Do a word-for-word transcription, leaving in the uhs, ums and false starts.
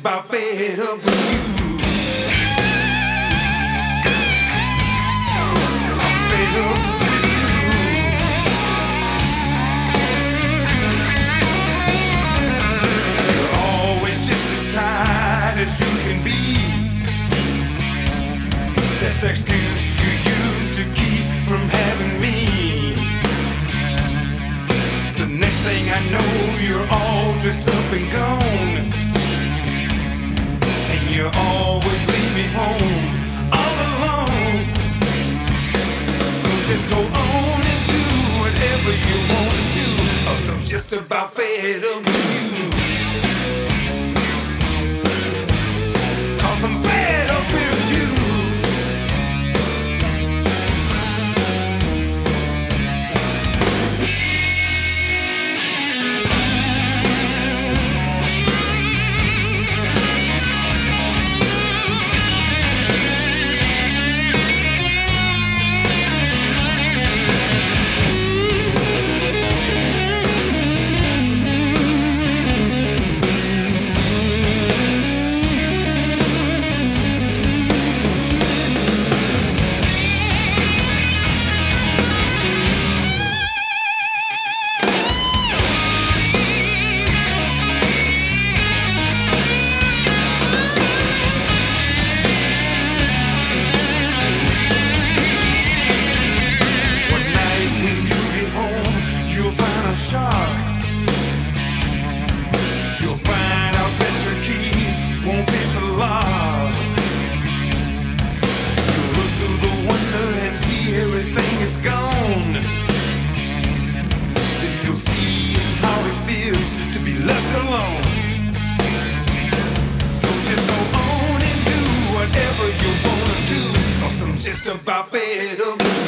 about fed up with you. I'm fed up with you. You're always just as tired as you can be. That's the excuse you use to keep from having me. The next thing I know, you're all dressed up and gone, and you always leave me home all alone. So just go on and do whatever you want to do, 'cause I'm just about fed up with you. 'Cause I'm fed up with you. Shark. You'll find out that your key won't fit the lock. You'll look through the window and see everything is gone. Then you'll see how it feels to be left alone. So just go on and do whatever you wanna do, 'cause I'm just about fed up with you.